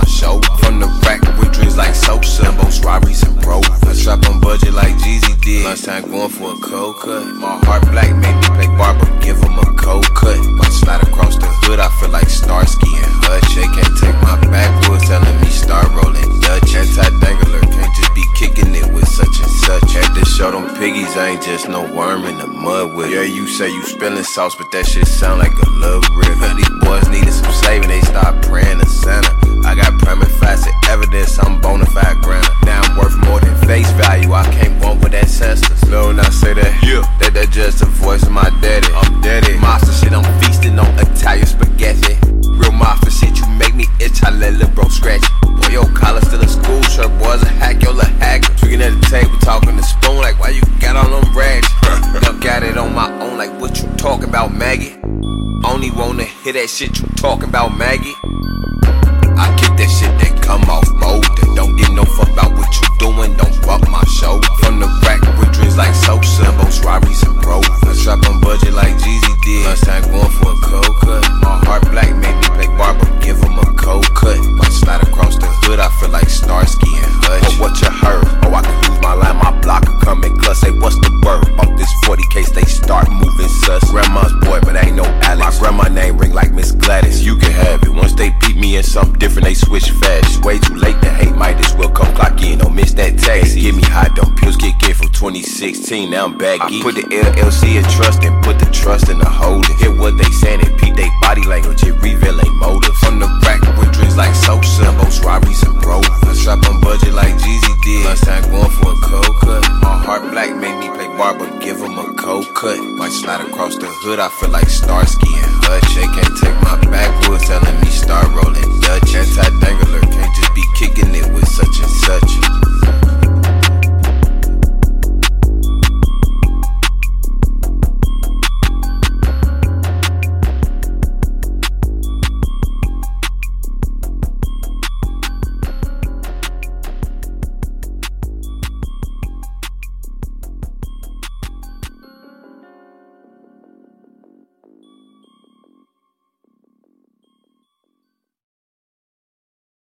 shoulder. From the rack with dreams like Sosa, Lambos, Robberies, and Rovers. I shop on budget like Jeezy did. Lunchtime going for a cold cut. My heart black made me play barber, give him a cold cut. Might slide across the hood, I feel like Starsky and Hutch. They can't take my backwoods, telling me start rolling Dutch. Anti-dangler, can't just be kicking it with such and such. Had to show them piggies, I ain't just no worm in the mud with. Yeah, you say you spilling sauce, but that shit sound like a love rip. These boys needed some saving, they start praying to Santa. I got permanent facet evidence, I'm bona fide granted. Now I'm worth more than face value, I can't bump with ancestors. No, when I say that, yeah, that just the voice of my daddy. I'm daddy. Monster shit, I'm feasting on Italian spaghetti. Real mafia shit, you make me itch, I let lil' bro scratch it. Boy, your collar still a school shirt, boys a hack, yo lil' hacker. Tweaking at the table, talking the spoon, like why you got on them rags? Done got it on my own, like what you talking about, Maggie? Only wanna hear that shit you talking about, Maggie. I kick that shit that come off molded. Don't give no fuck about what you doing, don't bump my shoulder. From the rack with dreams like Sosa, Lambos, Robberies, and Rovers. I shop on budget like Jeezy did. Lunchtime going for a cold cut. My heart black made me play barber, give him a cold cut. Might slide across the hood, I feel like Starsky and Hutch. Oh, what you heard? Oh, I can use my line, my blocker come and cuss. Say, what's the word? Off this 40 case, they start moving sus. Grandma's boy, but ain't no Alex. My grandma name ring like Miss Gladys. You can have it. Once they peep me in something different, they switch fast. Way too late to hate, might as well come clock in. Don't miss that taxi. Give me hot, them pills kick in from 2016. Now I'm back. I put the LLC in trust and put the trust in the holder. Hear what they saying and peep they body language. It reveal they motive. From the rack with dreams like Sosa, Lambos, Robberies, and Rovers. I shop on budget like Jeezy did. Lunchtime going for a cold cut. My heart black made me play barber, give him a cold cut. Might slide across the hood, I feel like Starsky and Hutch. They can't take my backwoods, telling me start rolling Dutch. Anti-dangler, can't just be kicking it with such and such.